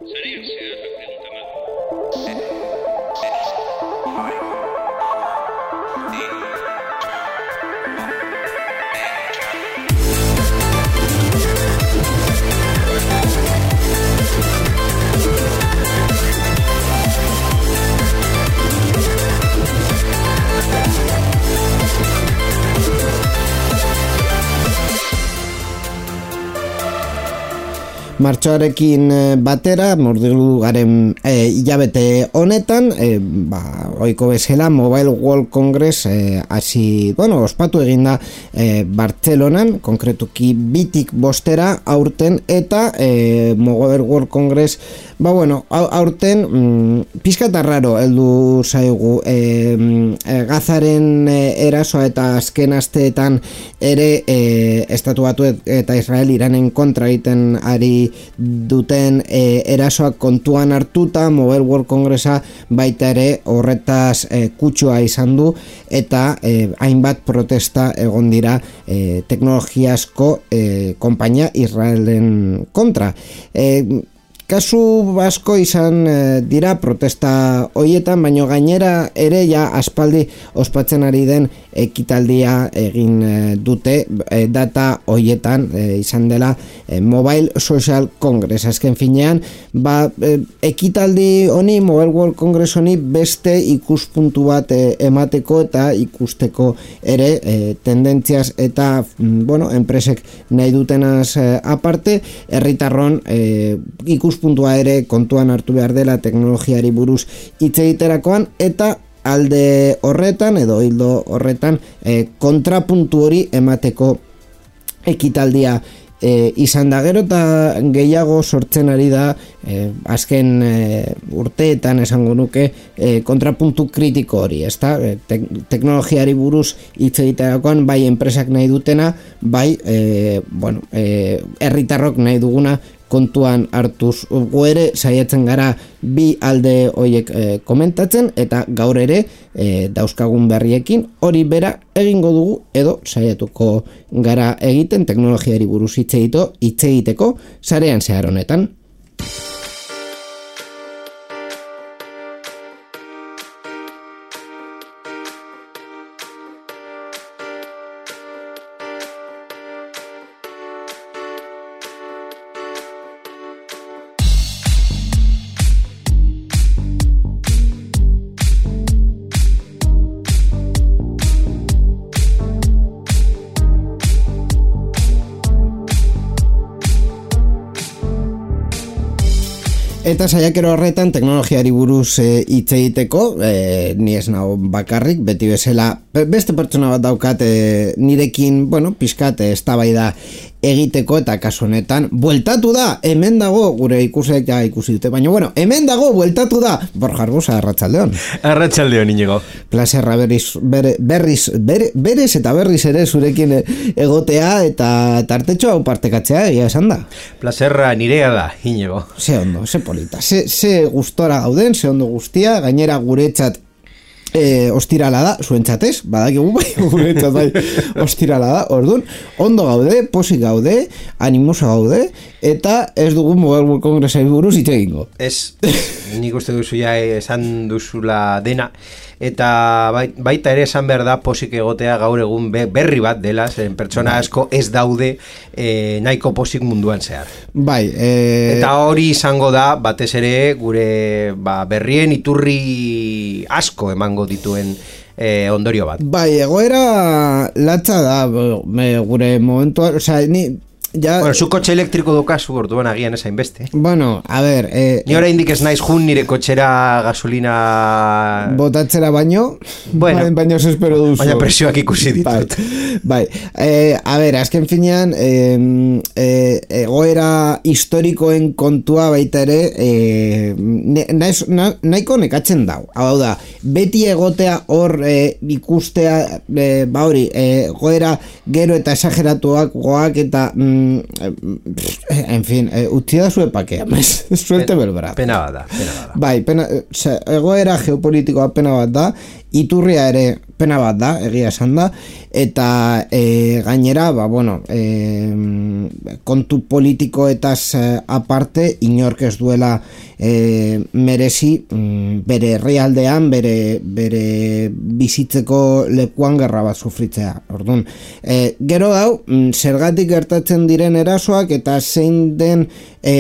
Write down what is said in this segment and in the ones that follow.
Sarean zehar la pregunta amable. Martxoarekin batera, murgildu garen hilabete honetan, ohiko bezala Mobile World Congress ospatu eginda Bartzelonan, konkretuki 2tik 5 aurten, eta Mobile World Congress aurten pixkat arraro heldu zaigu Gazaren erasoa eta azken asteetan ere Estatu Batuek eta Israel Iranen kontra egiten ari duten erasoak kontuan hartuta, Mobile World Congressa baita ere horretaz kutsua izan du, eta hainbat protesta egon dira teknologiazko konpainia Israelen kontra. Kasu asko izan dira protesta hoietan, baino gainera ere aspaldi ospatzen ari den ekitaldia egin dute data hoietan, izan dela Mobile Social Congress. Azken finean, ekitaldi honi, Mobile World Congress honi beste ikuspuntu bat emateko eta ikusteko ere tendentziaz eta enpresek nahi dutenaz aparte, herritarron ikuspuntua ere kontuan hartu behar dela teknologiari buruz hitz egiterakoan, eta alde horretan edo hildo horretan kontrapuntu hori emateko ekitaldia izan da. Gero eta gehiago sortzen ari da azken urteetan esango nuke kontrapuntu kritiko hori, ezta? Teknologiari buruz hitz egiterakoan bai enpresak nahi dutena, bai herritarrok nahi duguna kontuan hartuz. Gu ere saiatzen gara bi alde horiek komentatzen, eta gaur ere dauzkagun berriekin hori bera egingo dugu, edo saiatuko gara egiten teknologiari buruz hitz egiteko sarean zehar honetan. Eta saiakero horretan teknologiari buruz hitz egiteko, ni ez nago bakarrik, beti bezala beste pertsona bat daukat nirekin, pixkat eztabaida egiteko, eta kasu honetan bueltatu da, hemen dago, gure ikusek ikusi dute, baina hemen dago, bueltatu da Borja Arbusa. Arratsaldeon. Arratsaldeon, Iñigo. Plazerra berez eta berriz ere zurekin egotea eta tartetxo hau partekatzea, egia esan da. Plazerra nirea da, Iñigo. Ze ondo, ze polita, ze gustora gauden, ze ondo guztia, gainera guretzat ostirala da, zuentzatez, badakigu guretzat bai ostirala da, orduan, ondo gaude, posik gaude, animosa gaude, eta ez dugu Mobile World Congressari buruz hitz egingo. Ez, nik uste duzu esan duzula dena, eta baita ere esan behar da posik egotea gaur egun berri bat dela, zen pertsona asko ez daude nahiko posik munduan zehar. Bai. Eta hori izango da, batez ere, gure berrien iturri asko emango dituen ondorio bat. Bai, egoera latza da, gure momentua, zu kotxe elektriko dukazu, orduan agian esain beste. A ber... Ni oraindik ez naiz jun nire kotxera gasolina... botatzera baino ez espero duzu. Baina presioak ikusi ditut. Bai. A ber, azken finean, egoera historikoen kontua baita ere, nahiko nekatzen dau. Hau da, beti egotea hor ikustea, egoera gero eta esageratuak goak eta... en fin, utzi da zue pakea, suelte belbara. Pena bat da. Bai, egoera geopolitikoa pena bat da, iturria ere pena bat da, egia esan da, eta gainera, kontu politikoetaz aparte, inork ez duela merezi bere herrialdean, bere bizitzeko lekuan gerra bat sufritzea. Orduan, gero dau, zergatik gertatzen diren erasoak eta zeinen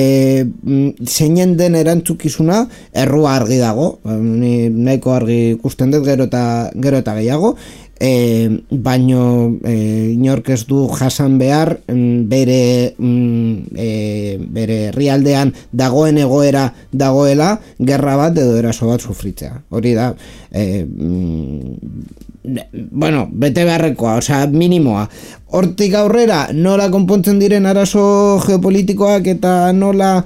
den erantzukizuna, errua argi dago, nahiko argi ikusten dut gero eta gehiago, baino inork ez du jasan behar bere herrialdean dagoen egoera dagoela gerra bat edo eraso bat sufritzea. Hori da bete beharrekoa, minimoa. Hortik aurrera nola konpontzen diren arazo geopolitikoak eta nola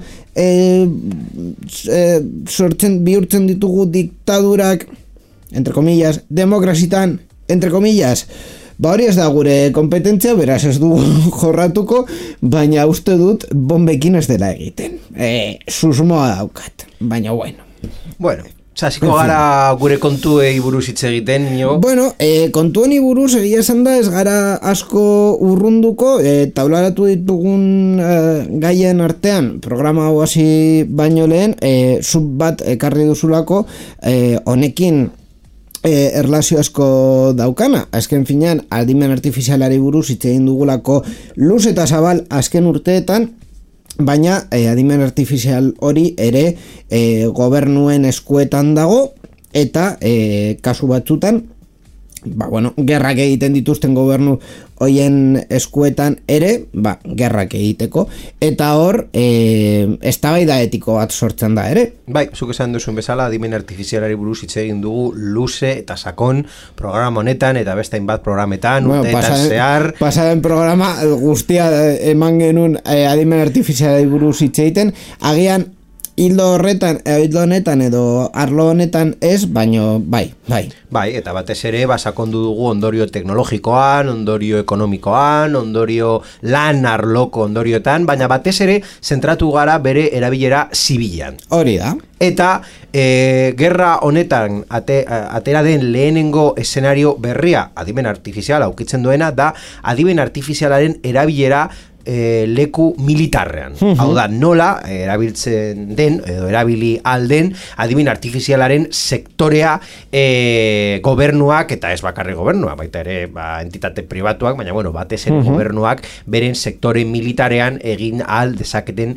bihurtzen ditugu diktadurak, entre comillas, demokrazitan, entre comillas, hori ez da gure kompetentzia, beraz ez du jorratuko, baina uste dut bombekin ez dela egiten. Susmoa daukat, baina Bueno, hasiko gara gure kontuei buruz hitz egiten, nio? Kontu honi buruz egia esan da ez gara asko urrunduko, taularatu ditugun gaien artean, programa hau hasi baino lehen, sub bat ekarri duzulako, honekin erlazio asko daukana. Azken finean, adimen artifizialari buruz hitz egin dugulako luz eta zabal azken urteetan, baina adimen artifizial hori ere gobernuen eskuetan dago eta kasu batzutan gerrak egiten dituzten gobernu hoien eskuetan ere, gerrak egiteko, eta hor eztabaida etiko bat sortzen da ere. Bai, zuk esan duzun bezala, adimen artifizialari buruz hitz egin dugu luze eta sakon programa honetan eta beste hainbat programetan, urteetan zehar. Pasaren programa guztia eman genuen adimen artifizialari buruz hitz egiten, agian hildo honetan edo arlo honetan ez, baino bai. Bai, eta batez ere sakondu dugu ondorio teknologikoan, ondorio ekonomikoan, ondorio lan arloko ondorioetan, baina batez ere zentratu gara bere erabilera zibilan. Hori da. Eta gerra honetan atera den lehenengo eszenario berria adimen artifiziala aukitzen duena da adimen artifizialaren erabilera leku militarrean. Hau da, nola erabiltzen den edo erabili alden adimen artifizialaren sektorea gobernuak, eta ez bakarri gobernua, baita ere entitate pribatuak, baina batez ere gobernuak beren sektore militarean egin al dezaketen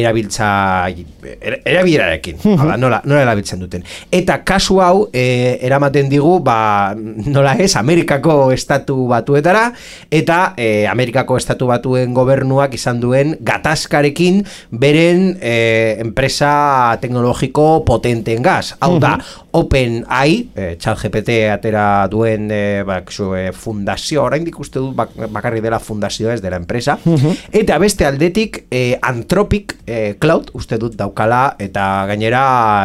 erabilerarekin. Hau da, nola erabiltzen duten. Eta kasu hau eramaten digu nola ez, Amerikako estatu batuetara, eta Amerikako estatu batuen gobernuak izan duen gatazkarekin beren enpresa teknologiko potenteen gaz. Hau da, OpenAI, ChatGPT atera duen fundazio, oraindik uste dut bakarri dela fundazioa, ez dela enpresa, eta beste aldetik Anthropic Cloud uste dut daukala, eta gainera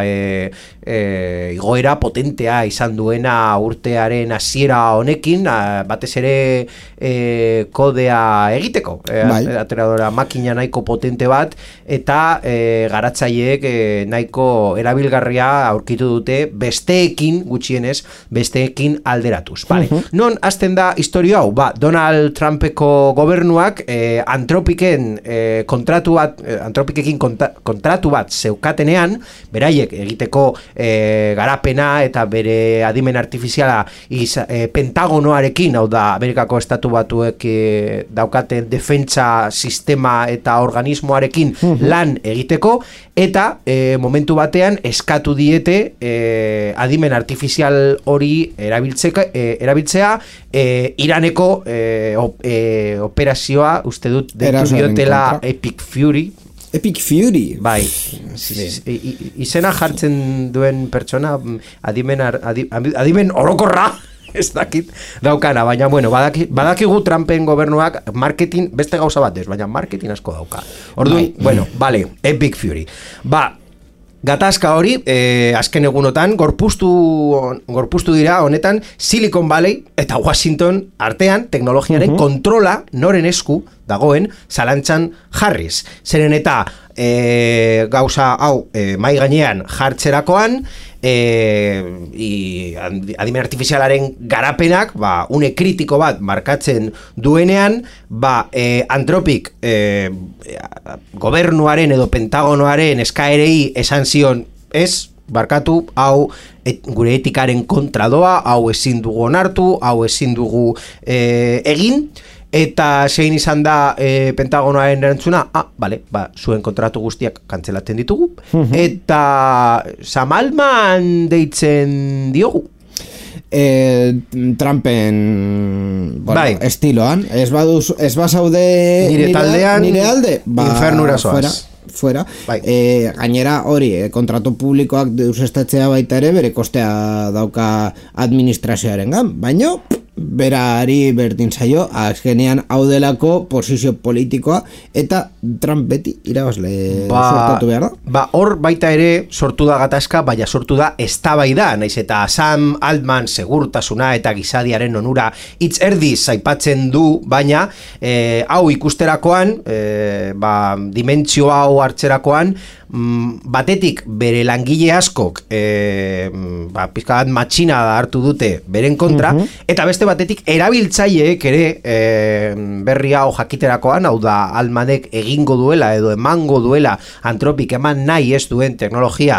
igoera potentea izan duena urtearen hasiera honekin, batez ere kodea egiteko, ateradora makina nahiko potente bat, eta garatzaileek nahiko erabilgarria aurkitu dute besteekin, gutxienez, besteekin alderatuz. Non hasten da historia hau? Donald Trumpeko gobernuak Anthropikekin kontratu bat zeukatenean, beraiek egiteko garapena eta bere adimen artifiziala Pentagonoarekin, hau da, Amerikako estatu batuek daukaten defentsa sistema eta organismoarekin lan egiteko, eta momentu batean eskatu diete adimen artifizial hori erabiltzea Iraneko operazioa, uste dut deitu diotela Epic Fury. Bai, izena jartzen duen pertsona adimen orokorra ez dakit daukana, baina badakigu Trumpen gobernuak marketing, beste gauza bat ez, baina marketing asko dauka. Orduan, Epic Fury. Gatazka hori, azken egunotan, gorpuztu dira honetan Silicon Valley eta Washington artean teknologiaren kontrola noren esku dagoen zalantzan jarriz. Zeren eta gauza hau mai gainean jartzerakoan, adimen artifizialaren garapenak, une kritiko bat markatzen duenean, Anthropic gobernuaren edo Pentagonoaren eskaerei esan zion, barkatu, hau gure etikaren kontra doa, hau ezin dugu onartu, hau ezin dugu egin, eta zein izan da Pentagonoaren erantzuna, zuen kontratu guztiak kantzelatzen ditugu, eta Sam Altman deitzen diogu. Trumpen estiloan, ez bazaude nire taldean, nire alde, infernura zoaz. Fuera. Gainera hori, kontratu publikoak deusestatzea baita ere bere kostea dauka administrazioarengan, baino berari berdin zaio, azkenean hau delako posizio politikoa eta Trump beti irabazle sortatu behar da. Hor baita ere sortu da gatazka, baina sortu da eztabaida, naiz eta Sam Altman segurtasuna eta gizadiaren onura hitz erdiz aipatzen du, baina hau ikusterakoan, dimentsio hau hartzerakoan, batetik bere langile askok pizka bat matxina hartu dute beren kontra, eta beste batetik erabiltzaileek ere berri hau jakiterakoan, hau da Altmanek egingo duela edo emango duela Anthropic eman nahi ez duen teknologia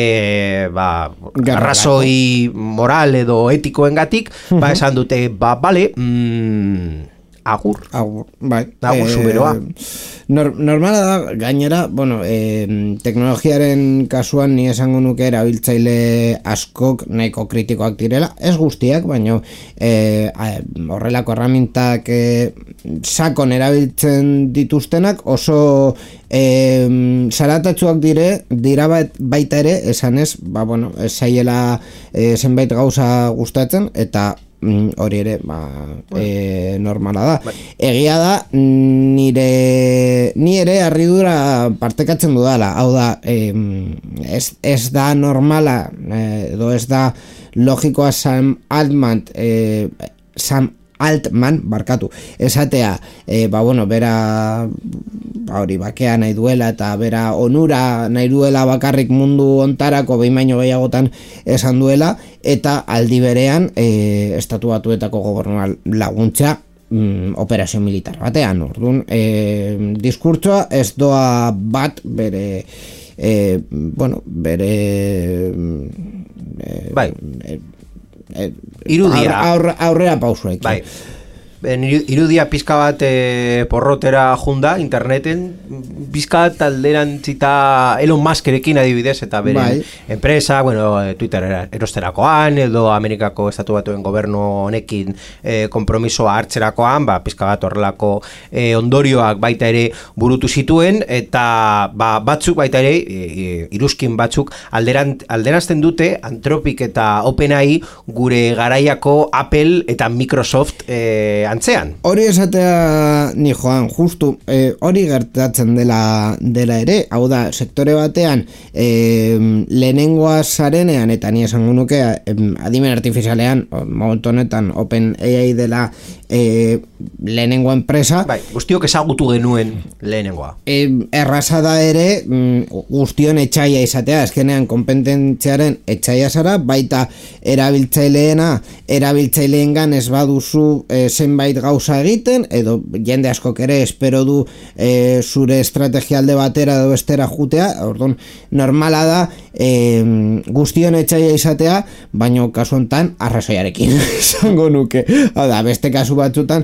arrazoi moral edo etikoengatik, esan dute bale, agur, zuberoa. Normala da, gainera, teknologiaren kasuan ni esango nuke erabiltzaile askok nahiko kritikoak direla, ez guztiak, baina horrelako erramintak sakon erabiltzen dituztenak oso zaratatsuak dira baita ere, esanez, ez zaiela zenbait gauza gustatzen, eta hori ere normala da. Egia da, ni ere harridura partekatzen dudala, hau da, ez da normala edo ez da logikoa Sam Altman, barkatu, esatea, bera hori bakea nahi duela eta bera onura nahi duela bakarrik mundu ontarako behin baino gehiagotan esan duela, eta aldi berean Estatu Batuetako gobernua laguntza operazio militar batean. Orduan, diskurtsoa ez doa bat bere irudia aurrera pausuek. Irudia pizka bat porrotera junda interneten, pizka bat alderantzita Elon Muskerekin adibidez, eta bere enpresa, Twitter erosterakoan edo Amerikako Estatu Batuen gobernu honekin konpromisoa hartzerakoan, pizka bat horrelako ondorioak baita ere burutu zituen, eta batzuk baita ere iruzkin batzuk alderazten dute Anthropic eta OpenAI gure garaiako Apple eta Microsoft antzean. Hori esatea ni joan, justu hori gertatzen dela ere, hau da, sektore batean lehenengoa zarenean, eta ni esango nuke adimen artifizialean, momentu honetan OpenAI dela lehenengo enpresa. Guztiok ezagutu genuen lehenengoa. Erraza da ere guztion etxaia izatea, azkenean konpetentziaren etxaia zara, baita erabiltzaileengan ez baduzu zenbait gauza egiten, edo jende askok ere espero du zure estrategia alde batera edo bestera jutea, orduan normala da guztion etxaia izatea, baino kasu hontan arrazoiarekin esango nuke. Hau da, beste kasu batzutan,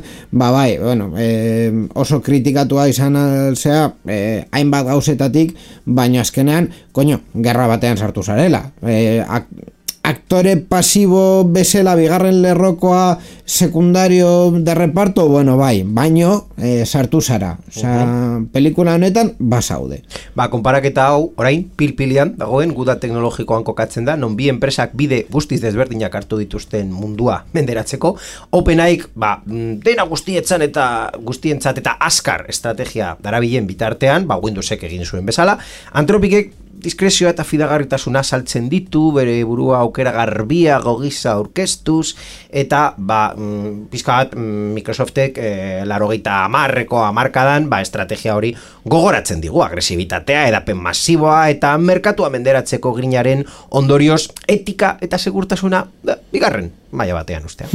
oso kritikatua izan alzea hainbat gauzetatik, baino azkenean, gerra batean sartu zarela. Aktore pasibo bezala bigarren lerrokoa sekundario de reparto, baino sartu zara. Pelikula honetan basaude. Konparaketa hau, orain, pil-pilian dagoen guda teknologikoan kokatzen da, non bi enpresak bide guztiz desberdinak hartu dituzten mundua menderatzeko. OpenAI, dena guztientzat eta azkar estrategia darabilen bitartean, Windowsek egin zuen bezala. Anthropicek diskrezioa eta fidagarritasuna saltzen ditu, bere burua aukera garbia gogisa aurkeztuz, eta pizka bat Microsoftek 80ko hamarkadan estrategia hori gogoratzen digu, agresibitatea, edapen masiboa eta merkatua menderatzeko grinaren ondorioz etika eta segurtasuna bigarren maila batean ustea.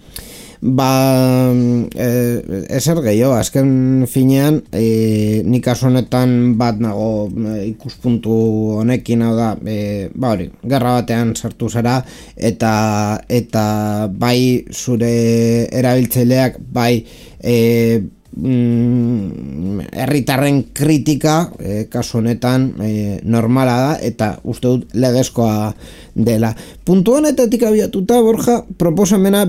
Ezer gehiago, azken finean nik kasu honetan bat nago ikuspuntu honekin, hau da hori, gerra batean sartu zara eta bai zure erabiltzaileak bai herritarren kritika kasu honetan normala da eta uste dut legezkoa dela. Puntu honetatik abiatuta, Borja, proposamena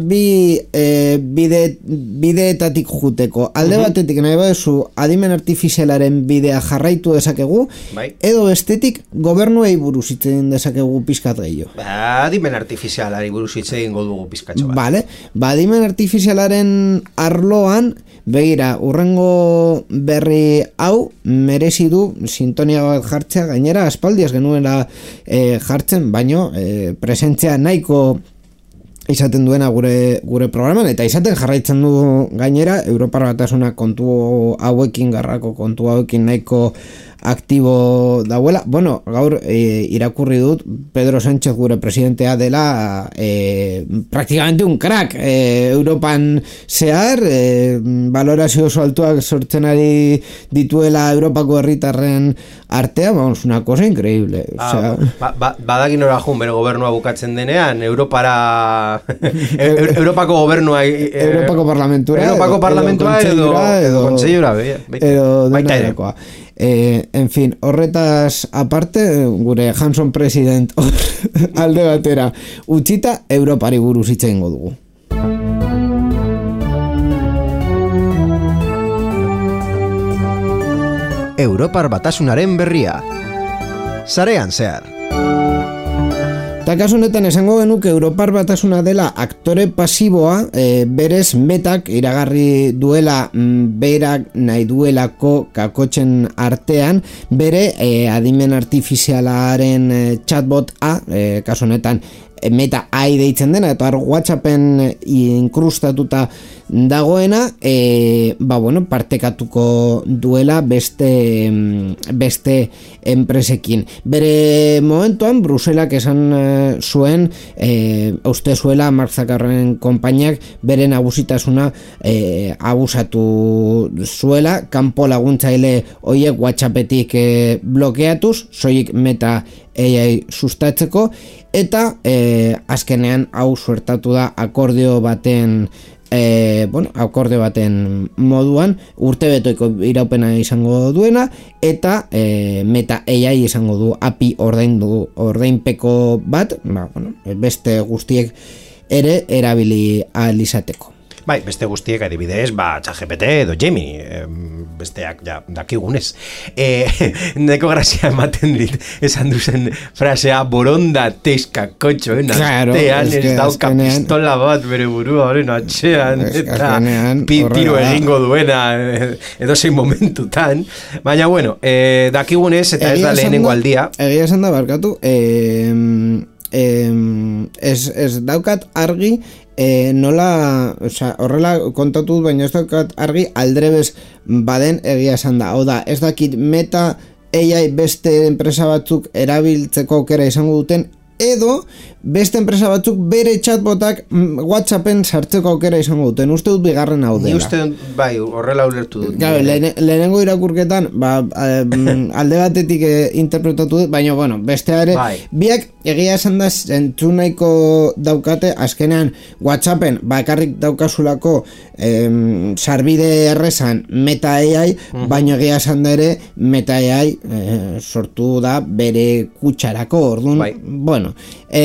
bideetatik juteko. Alde batetik nahi baduzu adimen artifizialaren bidea jarraitu dezakegu, edo bestetik gobernuei buruz hitz egin dezakegu pizkat gehiago. Adimen artifizialari buruz hitz egingo dugu pizkatxo bat. Vale, adimen artifizialaren arloan begira, urrengo berri hau merezi du sintonia bat jartzea, gainera aspaldi ez genuela jartzen, baino presentzia nahiko izaten duena gure programan, eta izaten jarraitzen du gainera Europar Batasuna kontu hauekin, garrako kontu hauekin nahiko aktibo dauela. Bueno, gaur irakurri dut Pedro Sánchez gure presidentea dela praktikamente un crack Europan zehar, valorazio oso altuak sortzen ari dituela Europako herritarren artea, vamos, una cosa increíble. Badakin ora jun bere gobernua bukatzen denean, Europako gobernua Europako parlamentura edo kontseilura baita ere. En fin, horretaz aparte, gure Hanson president alde batera utzita, Europari buruz hitz egingo dugu. Europar Batasunaren berria, sarean zehar. Eta kasu honetan esango genuke Europar Batasuna dela aktore pasiboa, berez metak iragarri duela berak nahi duelako kakotzen artean, bere adimen artifizialaren chatbot kasu honetan Meta AI deitzen dena, eta WhatsAppen inkrustatuta dagoena, partekatuko duela beste enpresekin. Bere momentuan, Bruselak esan zuen, uste zuela Mark Zuckerbergen konpainiak bere nagusitasuna abusatu zuela, kanpo laguntzaile horiek WhatsAppetik blokeatuz, soilik Meta AI sustatzeko, eta azkenean hau suertatu da akordio baten moduan, urtebetoiko iraupena izango duena, eta Meta AI izango du API ordainpeko bat, beste guztiek ere erabili ahal izateko. Bai, beste guztiek adibidez, ChatGPT edo Gemini, besteak dakigunez. Neko grazia ematen dit, esan duzen frasea, borondatezka kotxoen artean, ez dauka pistola bat bere burua horren atxean, eta tiro egingo duena edo zein momentutan. Baina, bueno, dakigunez, eta ez da lehenengo aldia. Egia esan da, barkatu, ez daukat argi, nola, horrela kontatu dut, baina ez daukat argi aldrebez baden egia esan da. Hau da, ez dakit Meta AI beste enpresa batzuk erabiltzeko aukera izango duten, edo beste enpresa batzuk bere chatbotak WhatsAppen sartzeko aukera izango duten. Uste dut bigarren hau dela. Ni uste dut, bai, horrela ulertu dut. Claro, lehenengo irakurketan, alde batetik interpretatu dut, baina, bueno, bestea ere, biak egia esan da entzun nahiko daukate, azkenean WhatsAppen bakarrik daukazulako sarbide errezan Meta AI, baina egia esan da ere Meta AI sortu da bere kutxarako, orduan, bueno,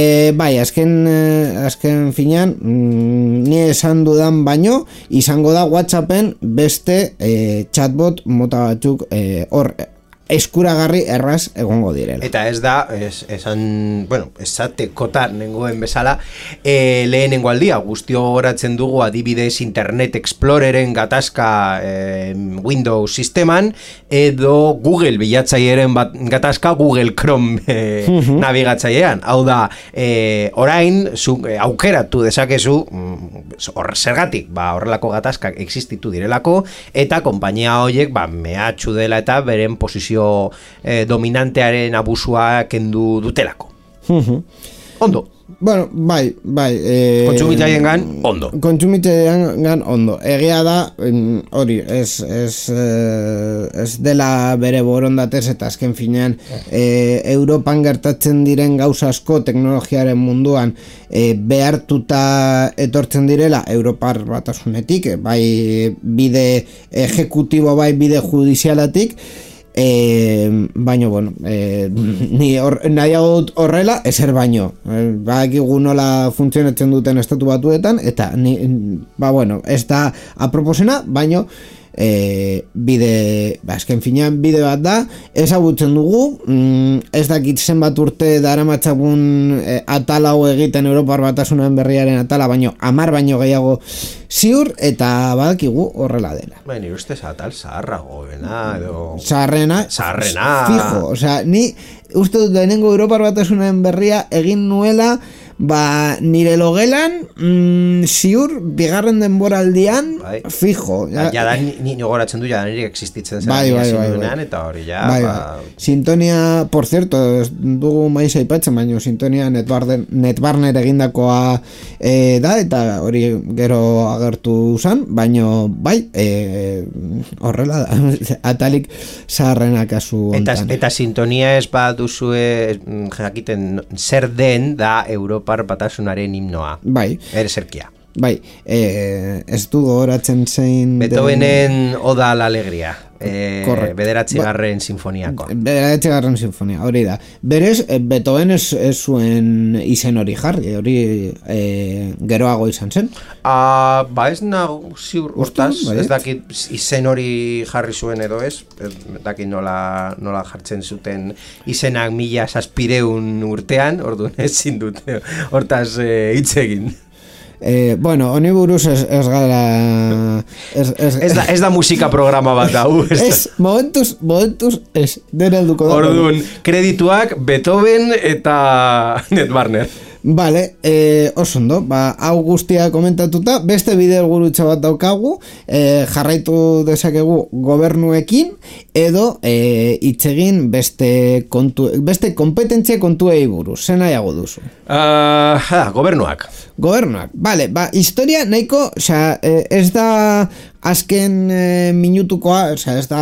azken finean ni esan dudan baino izango da WhatsAppen beste chatbot mota batzuk hor eskuragarri erraz egongo direla. Eta ez da, esatekotan nengoen bezala, lehenengo aldia, guztio goratzen dugu adibidez Internet Exploreren gatazka Windows sisteman, edo Google bilatzaileren gatazka Google Chrome nabigatzailean. Hau da, orain, aukeratu dezakezu, zergatik, horrelako gatazkak existitu direlako, eta konpainia horiek, mehatxu dela eta beren posizio dominantearen abusua kendu dutelako. Ondo. Bueno, bai. Kontsumitzaileen ondo. Kontsumitzaileen ondo. Egia da, hori, ez dela bere borondatez eta azken finean Europan gertatzen diren gauza asko teknologiaren munduan behartuta etortzen direla Europar Batasunetik, bai bide ejecutibo, bai bide judizialatik, baino, bueno, nahiago dut horrela, ezer baino. Badakigu nola funtzionatzen duten estatu batuetan, eta, ez da aproposena, baino, azken finean bide bat da, ezagutzen dugu, ez dakit zenbat urte daramatzagun atal hau egiten Europar Batasunen berriaren atala, baino 10 baino gehiago ziur, eta badakigu horrela dela. Ni ustez atal zaharragoena edo... Zaharrena. Fijo, osea, ni uste dut lehenengo Europar Batasunen berria egin nuela, nire logelan ziur, bigarren denboraldian fijo. Jada nire goratzen du, jada nire existitzen zen eta hori Sintonia, por cierto, dugu maiz aipatzen, baina Sintonia Netbarner egindakoa da, eta hori gero agertu zan, baina horrela da, atalik zaharrena kasu hontan. Eta Sintonia ez duzue jakiten zer den da Europar Batasunaren himnoa. Ereserkia. Ez du gogoratzen zein... Beethovenen Oda a la Alegría. Bederatzigarren sinfoniako. Bederatzigarren sinfonia, hori da. Berez, Beethoven ez zuen izen hori jarri, hori geroago izan zen. Ez nago ziur hortaz, ez dakit izen hori jarri zuen edo ez, dakit nola jartzen zuten izenak 1700 urtean, orduan ezin dute hortaz hitz egin. Honi buruz ez gara... Ez da musika programa bat hau. Momentuz ez, dena helduko da. Orduan, kredituak Beethoven eta Netbarner. Vale, oso ondo, hau guztia komentatuta, beste bide gurutza bat daukagu, jarraitu dezakegu gobernuekin, edo itzegin beste kompetentzia kontuei buruz, zen nahiago duzu? Gobernuak, vale, historia nahiko, ez da azken minutukoa, ez da,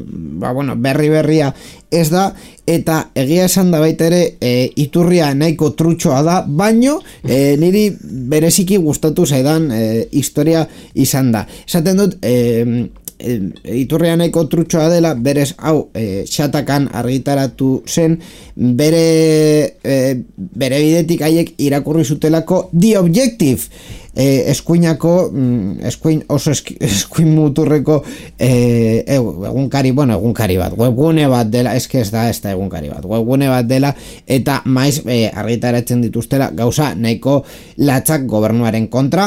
berria ez da, eta egia esan da baita ere iturria nahiko trutxoa da, baino niri bereziki gustatu zaidan historia izan da. Esaten dut, iturria nahiko trutxoa dela, berez hau xatakan argitaratu zen, bere bidetik haiek irakurri zutelako The Objective, eskuin muturreko egunkari bat, webgune bat dela, ez da egunkari bat, webgune bat dela, eta maiz argitaratzen dituztela gauza nahiko latzak gobernuaren kontra,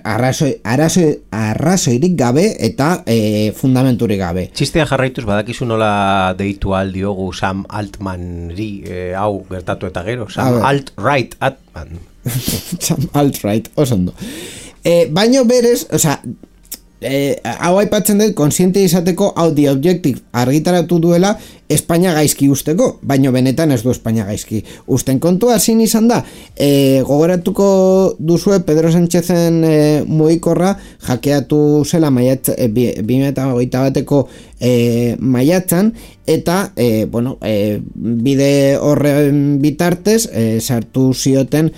arrazoirik gabe eta fundamenturik gabe. Txistea jarraituz badakizu nola deitu aldiogu Sam Altmanri hau gertatu eta gero, Sam Alt-Right Altman. Sam Alt-Right, oso ondo. Baino berez, hau aipatzen dut, konsiente izateko, hau The Objective argitaratu duela Espainia gaizki usteko, baino benetan ez du Espainia gaizki usten. Kontua zin izan da, gogoratuko duzue Pedro Sánchezen mugikorra hackeatu zela 2021 bateko maiatzan, eta bide horren bitartez sartu zioten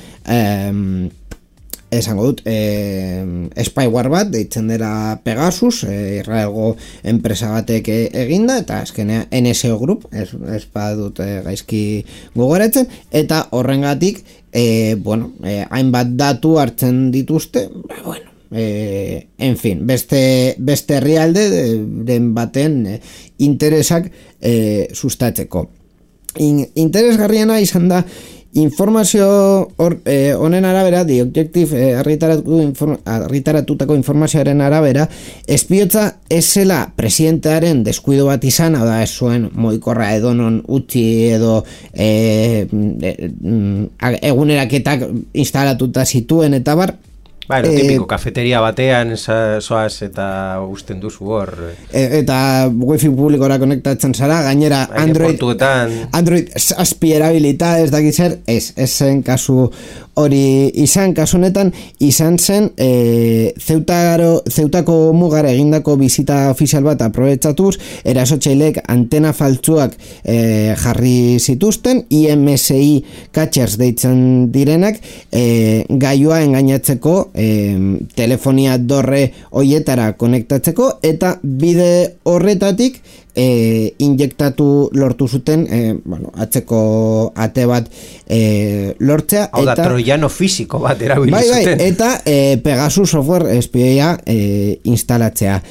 esango dut spyware bat deitzen dela Pegasus, Israelgo enpresa batek eginda, eta azkenea NSO Group, ez badut gaizki gogoratzen, eta horrengatik hainbat datu hartzen dituzte, en fin, beste herrialde den baten interesak sustatzeko. Interesgarriena izan da informazio honen arabera, The Objective argitaratutako informazioaren arabera, espiotza ez zela presidentearen deskuido bat izan, hau da ez zuen moikorra edonon utzi edo eguneraketak instalatuta zituen eta bar. Bai, tipiko, kafeteria batean zoaz eta usten duzu hor. Eta wifi publikora konektatzen zara, gainera Android zazpi erabilita ez dakit zer, ez zen kasu hori izan, kasu honetan izan zen Zeutako mugara egindako bizita ofizial bat aprobetxatuz, erasotxailek antena faltsuak jarri zituzten, IMSI catchers deitzen direnak, gailua engainatzeko telefonia dorre hoietara konektatzeko, eta bide horretatik injektatu lortu zuten atzeko ate bat lortzea. Hau da, troiano fisiko bat erabili zuten. Eta Pegasus software espioia instalatzea.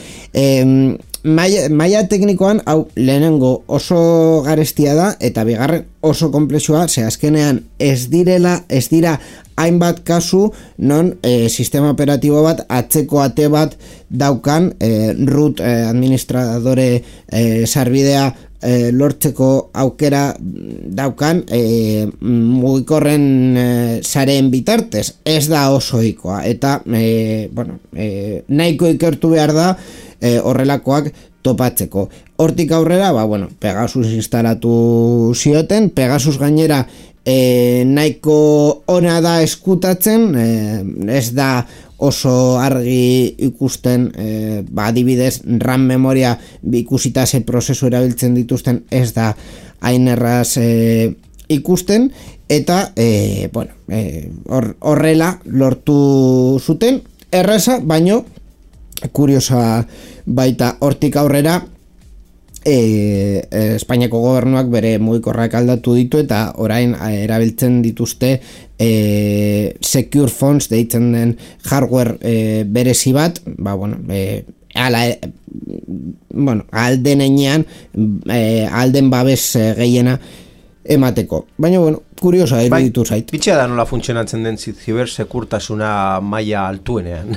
Maila teknikoan, hau lehenengo oso garestia da, eta bigarren oso komplexua, ze azkenean ez dira hainbat kasu non sistema operatibo bat atzeko ate bat daukan root administradore sarbidea lortzeko aukera daukan mugikorren sareen bitartez. Ez da oso ohikoa eta nahiko ikertu behar da horrelakoak topatzeko. Hortik aurrera, Pegasus instalatu zioten, Pegasus gainera nahiko ona da eskutatzen, ez da oso argi ikusten, adibidez RAM memoria ikusita ze prozesu erabiltzen dituzten ez da hain erraz ikusten, eta horrela lortu zuten, erraza, baino kuriosa baita. Hortik aurrera Espainiako gobernuak bere mugikorrak aldatu ditu eta orain erabiltzen dituzte secure phones deitzen den hardware berezi bat, alden enean alden babes gehiena emateko. Baina, kuriosa iruditu zait. Bitxea da nola funtzionatzen den zibersekurtasuna maila altuenean.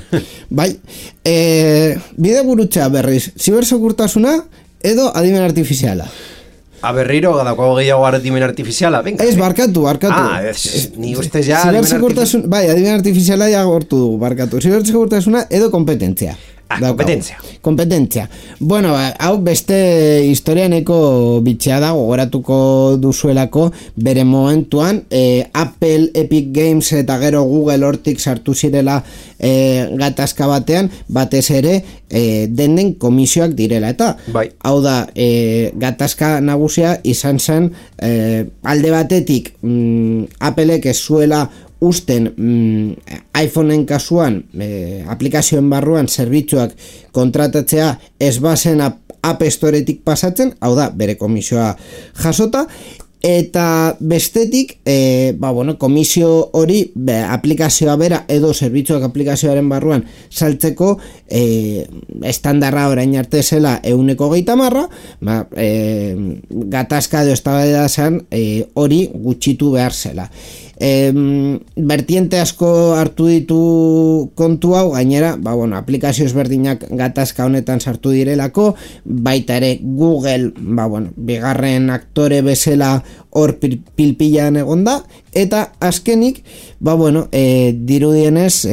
Bide gurutzea berriz, zibersekurtasuna edo adimen artifiziala? Berriro gadako gehiago adimen artifiziala, venga. Ez, barkatu. Ni ustez ja adimen artifiziala ja gortu dugu, barkatu. Zibersekurtasuna edo kompetentzia. Kompetentzia. Bueno, hau beste historianeko bitxea da, gogoratuko duzuelako bere momentuan, Apple, Epic Games eta gero Google hortik sartu zirela gatazka batean, batez ere den komisioak direla, eta hau da, gatazka nagusia izan zen alde batetik Appleek ez zuela usten iPhoneen kasuan aplikazioen barruan zerbitzuak kontratatzea ez bazen App Storetik pasatzen, hau da, bere komisioa jasota, eta bestetik komisio hori aplikazioa bera edo zerbitzuak aplikazioaren barruan saltzeko estandarra orain arte zela 130, gatazka edo eztabaida zen hori gutxitu behar zela. Vertiente asko hartu ditu kontu hau, gainera aplikazio ezberdinak gatazka honetan sartu direlako, baita ere Google bigarren aktore bezala hor pilpilan egonda, eta azkenik dirudienez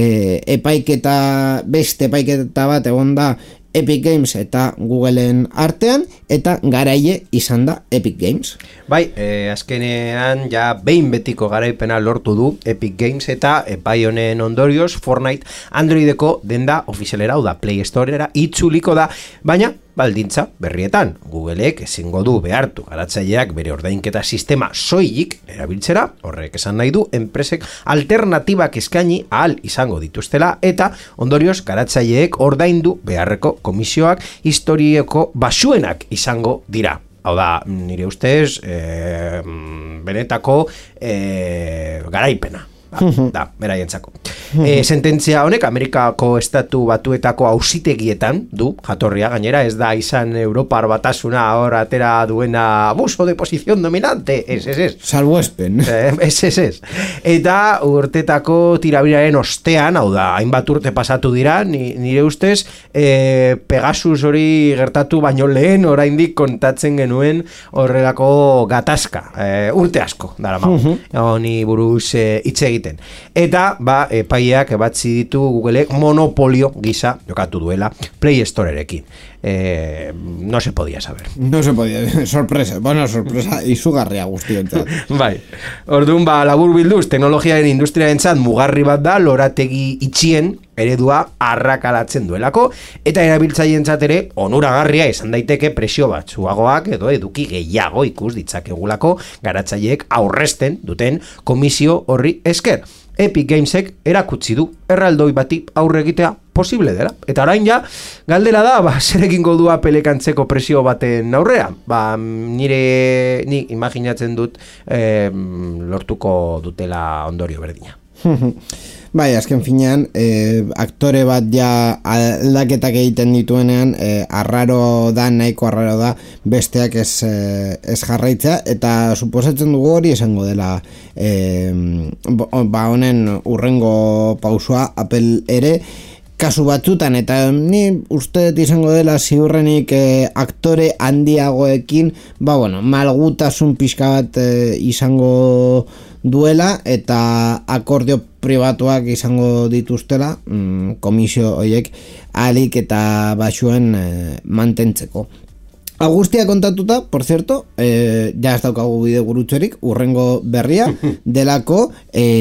beste epaiketa bat egonda Epic Games eta Googleen artean, eta garaile izan da Epic Games. Azkenean ja behin betiko garaipena lortu du Epic Games, eta epai honen ondorioz Fortnite Androideko denda ofizialera, hau da Play Storera itzuliko da, baina baldintza berrietan. Googleek ezingo du behartu garatzaileak bere ordainketa sistema soilik erabiltzera, horrek esan nahi du enpresek alternatibak eskaini ahal izango dituztela, eta ondorioz garatzaileek ordaindu beharreko komisioak historiako basuenak izango dira. Hau da, nire ustez benetako garaipena da, beraientzako. Sententzia honek Amerikako Estatu Batuetako auzitegietan du jatorria, gainera ez da izan Europar Batasuna hor atera duena abuso de posición dominante, ez. Salbuespen. Ez. Eta urtetako tirabiraren ostean, hau da, hainbat urte pasatu dira, nire ustez, Pegasus hori gertatu baino lehen oraindik kontatzen genuen horrelako gatazka, urte asko, dara honi buruz hitz egiten. Eta, epaileak ebatzi ditu Googleek monopolio gisa jokatu duela Play Storerekin. No se podía saber. No se podía, sorpresa, izugarria guztiontzat. Bai, orduan labur bilduz, teknologiaren industriarentzat mugarri bat da lorategi itxien eredua arrakalatzen duelako, eta erabiltzaileentzat ere onuragarria izan daiteke presio batzuagoak edo eduki gehiago ikus ditzakegulako garatzaileek aurrezten duten komisio horri esker. Epic Gamesek erakutsi du erraldoi bati aurre egitea posible dela. Eta orain ja, galdera da, zer egingo du Apple antzeko presio baten aurrean. Ni imaginatzen dut lortuko dutela ondorio berdina. Bai, azken finean, aktore bat ja aldaketak egiten dituenean, nahiko arraro da, besteak ez jarraitza, eta suposatzen dugu hori esango dela honen urrengo pausua Apple ere, kasu batzutan, eta ni uste izango dela ziurrenik aktore handiagoekin, malgutasun pixka bat izango duela, eta akordio pribatuak izango dituztela, komisio horiek alik eta basuen mantentzeko. Agustia kontatuta, por cierto, ja ez daukagu bide gurutzerik, urrengo berria delako,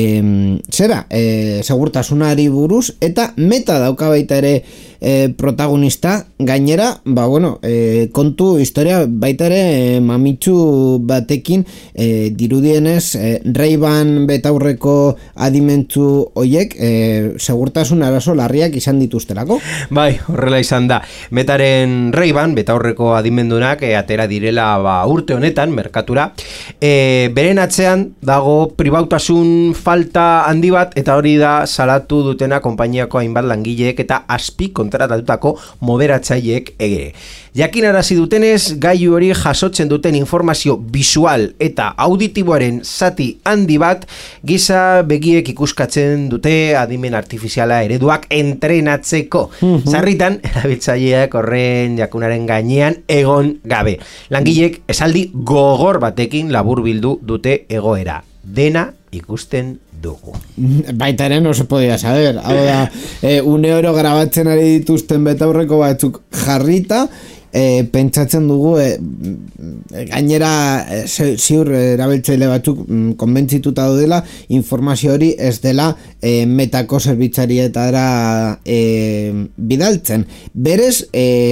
segurtasunari buruz, eta Meta dauka baita ere protagonista, gainera, kontu historia baita ere mamitsu batekin, dirudienez, Ray-Ban betaurreko adimentzu hoiek, segurtasun arazo larriak izan dituztelako. Bai, horrela izan da. Metaren Ray-Ban betaurreko adimendunak atera direla urte honetan, merkatura. Beren atzean dago pribautasun falta handi bat, eta hori da salatu dutena konpainiako hainbat langileek eta azpi kontratatutako moderatzaileek ere. Jakinarazi dutenez, gailu hori jasotzen duten informazio visual eta auditiboaren zati handi bat giza begiek ikuskatzen dute adimen artifiziala ereduak entrenatzeko. Sarritan, erabiltzaileak horren jakunaren gainean egon gabe. Langileek esaldi gogor batekin laburbildu dute egoera. Dena ikusten dugu. Baita ere no se podía saber. Hau da, une oro grabatzen ari dituzten betaurreko batzuk jarrita, pentsatzen dugu gainera ziur erabiltzaile batzuk konbentzituta daudela informazio hori ez dela Metako zerbitzarietara bidaltzen. Berez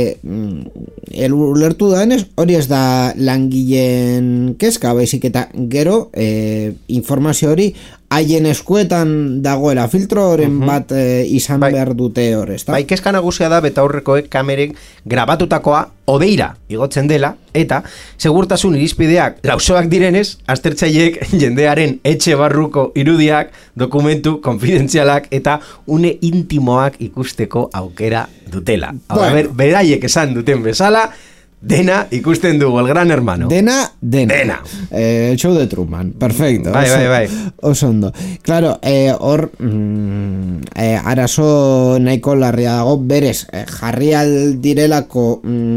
ulertu daenez hori ez da langileen kezka, baizik eta gero informazio hori haien eskuetan dagoela filtroren bat izan behar dute hor, ezta? Bai, kezka nagusia da betaurrekoek kamerek grabatutakoa obeira igotzen dela, eta segurtasun irizpideak lausoak direnez, aztertzaileek jendearen etxe barruko irudiak, dokumentu konfidentzialak eta une intimoak ikusteko aukera dutela. Beraiek esan duten bezala, dena ikusten dugu, el gran hermano. Dena. El show de Truman, perfecto. Bai. Oso ondo. Claro, hor arazo nahiko larria dago, berez, jarri aldirelako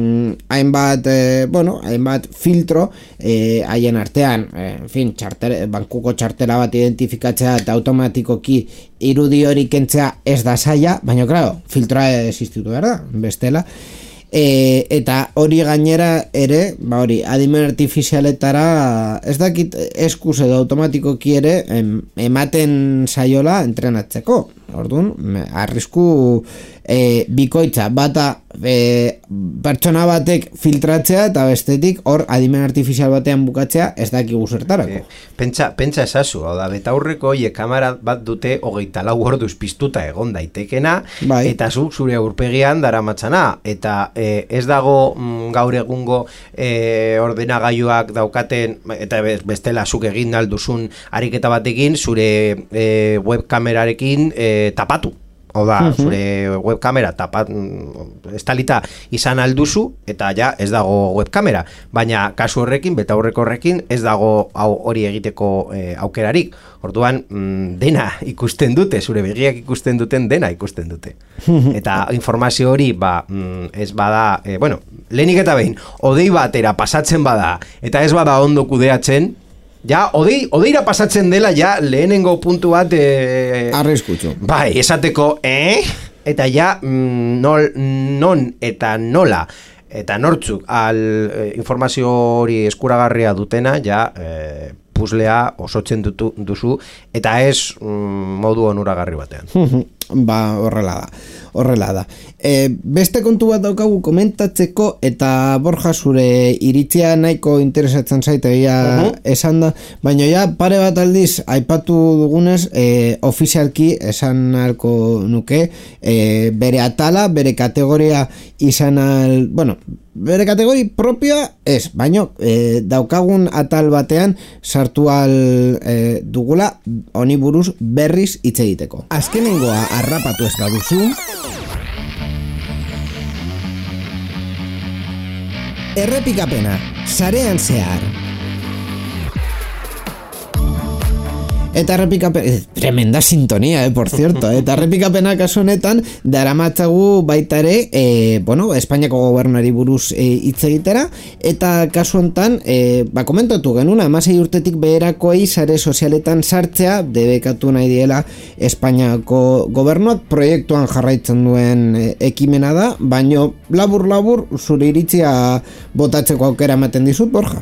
hainbat filtro haien artean, bankuko txartela bat identifikatzea eta automatikoki irudi hori kentzea ez da zaila, baina, claro, filtroa existitu behar da, bestela. Eta hori gainera ere, adimen artifizialetara ez dakit eskuz edo automatikoki ere ematen saiola entrenatzeko. Orduan, arrisku bikoitza bata pertsona batek filtratzea eta bestetik hor adimen artifizial batean bukatzea ez dakigu zertarako. Pentsa esazu, hau da, betaurreko hiek kamera bat dute 24 orduz piztuta egon daitekena, eta zure aurpegian daramatzana, eta ez dago gaur egungo ordenagailuak daukaten, eta bestela zuk egin alduzun ariketa batekin, zure webkamerarekin tapatu. Hau da, zure webkamera estalita izan alduzu, eta ja ez dago webkamera. Baina kasu horrekin, betaurreko horrekin, ez dago hori egiteko aukerarik. Orduan, dena ikusten dute, zure begiak ikusten duten, dena ikusten dute. Eta informazio hori, ez bada, lehenik eta behin, odei batera pasatzen bada, eta ez bada ondo kudeatzen, ja, odeira pasatzen dela, ja, lehenengo puntu bat arriskutsu. Bai, esateko, eta ja, non eta nola eta nortzuk informazio hori eskuragarria dutena, ja, puzzlea osotzen duzu, eta ez modu onuragarri batean. Horrela da. Beste kontu bat daukagu komentatzeko, eta Borja zure iritzia nahiko interesatzen zaitegia esan da, baina ja pare bat aldiz aipatu dugunez, ofizialki esan alko nuke, bere atala, bere kategoria izan bere kategori propioa ez, baino daukagun atal batean sartu dugula honi buruz berriz hitz egiteko. Azkenengoa harrapatu ez baduzu, errepikapena, sarean zehar. Eta errepikapena, tremenda sintonia, por cierto, eta errepikapena kasu honetan daramatzagu baita ere, Espainiako gobernuari buruz hitz egitera, eta kasu honetan, komentatu genuen, 16 urtetik beherakoei sare sozialetan sartzea, debekatu nahi diela Espainiako gobernuak, proiektuan jarraitzen duen ekimena da, baino labur zure iritzia botatzeko aukera ematen dizut, Borja.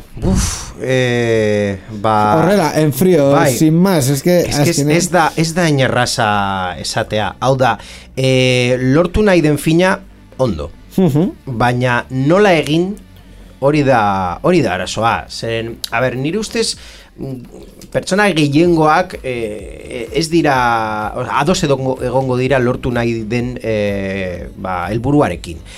Horrela, en frío, bai. Sin más. Ez da inerraza esatea. Hau da, lortu nahi den fina ondo. Baina nola egin hori da arazoa. Zeren, nire ustez pertsona gehiengoak ez dira ados egongo dira lortu nahi den helburuarekin.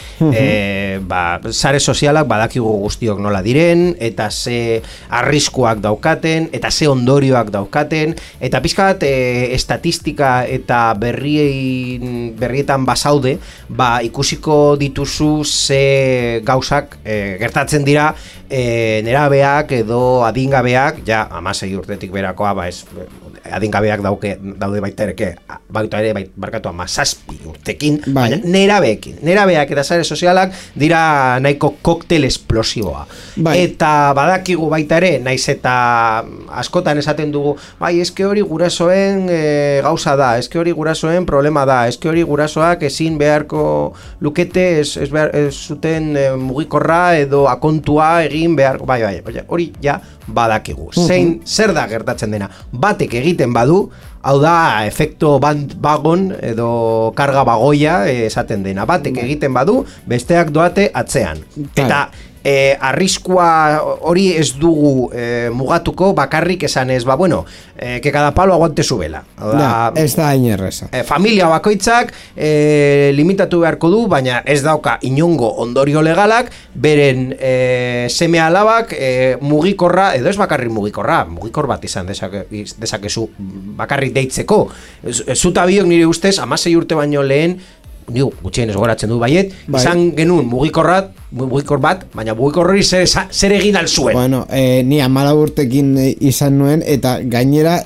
Sare sozialak badakigu guztiok nola diren, eta ze arriskuak daukaten, eta ze ondorioak daukaten, eta pixka bat estatistika eta berrietan basaude, ikusiko dituzu ze gauzak gertatzen dira nerabeak edo adingabeak, ja 16 urtetik berakoa, adingabeak daude baita ere, barkatu 17 urtekin, baina nerabeak eta sare sozialak dira nahiko koktel esplosiboa. Eta badakigu baita ere, naiz eta askotan esaten dugu, eske hori gurasoen gauza da, eske hori gurasoen problema da, eske hori gurasoak ezin beharko lukete, ez zuten mugikorra edo akontua egin beharko, hori ja badakigu. Zer da gertatzen dena? Batek egiten badu, hau da efekto bagon edo karga bagoia esaten dena. Batek egiten badu, besteak doate atzean. Eta arriskua hori ez dugu mugatuko bakarrik esan ez, que cada palo aguante su vela. Ez da inerreza. Familia bakoitzak limitatu beharko du, baina ez dauka inongo ondorio legalak, beren seme alabak mugikorra, edo ez bakarrik mugikor bat izan dezakezu bakarrik deitzeko. Zuta biok nire ustez, 16 urte baino lehen, gutxien ez goratzen du baiet, izan genuen mugikor bat, baina mugikor hori zer egin alzuen. Ni 14 urtekin izan nuen, eta gainera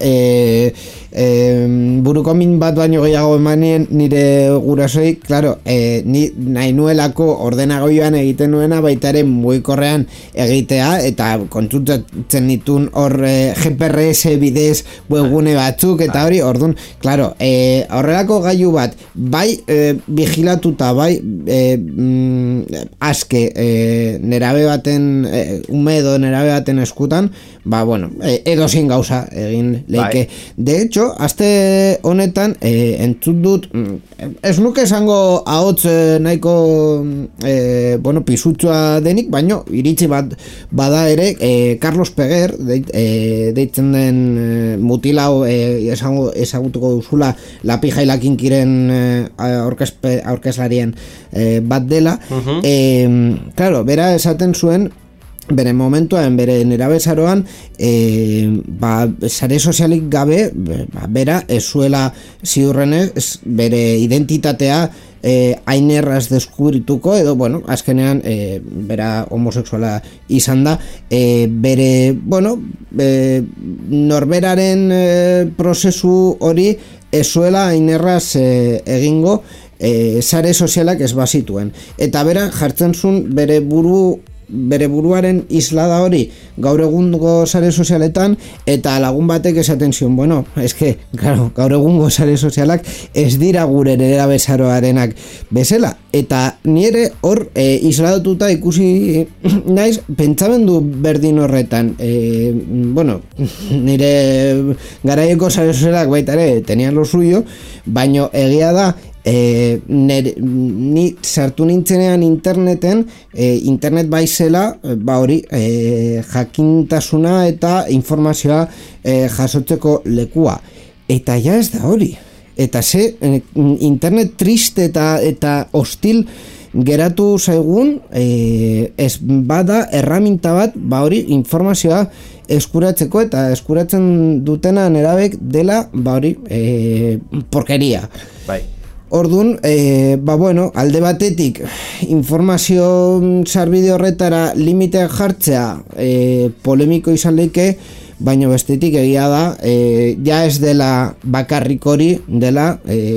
buruko min bat baino gehiago emanien nire gurasoi, claro, ni nahi nuelako ordenagoioan egiten nuena baitaren mugikorrean egitea, eta kontutatzen ditun hor GPRS bidez webgune batzuk, eta hori, orduan, claro, horrelako gailu bat, vigilatuta, aske nerabe baten ume edo nerabe baten eskutan, edozein gauza egin leike. De hecho, aste honetan entzut dut, ez nuke esango ahots nahiko pisutsua denik, baino iritzi bat bada ere, Carlos Peguer deitzen den mutilau ezagutuko duzula La Pija y la Kinkiren aurkezlarien bat dela. Claro, bera esaten zuen bere momentuan, bere nerabezaroan, sare sozialik gabe, bera, ez zuela ziurrenez, bere identitatea hain erraz deskubrituko, edo, bueno, azkenean, bera homosexuala izan da, bere, bueno, norberaren prozesu hori ez zuela hain erraz egingo, sare sozialak ez bazituen. Eta bera jartzen zuen bere buruaren islada hori gaur egungo sare sozialetan, eta lagun batek esaten zion, bueno, eske, claro, gaur egungo sare sozialak ez dira gure nerabezaroarenak bezala, eta nire hor isladatuta ikusi naiz pentsamendu berdin horretan, bueno, nire garaieko sare sozialak baita ere tenian lo suyo, baino egia da ni sartu nintzenean interneten, internet baizela, hori jakintasuna eta informazioa jasotzeko lekua, eta ja ez da hori, eta internet triste eta hostil geratu zaigun, ez bada erraminta bat, hori informazioa eskuratzeko, eta eskuratzen dutena nerabek dela, hori porkeria. Bai. Orduan, bueno, alde batetik informazio sarbide horretara limiteak jartzea polemiko izan leike, baina bestetik egia da, ja ez dela bakarrik hori, dela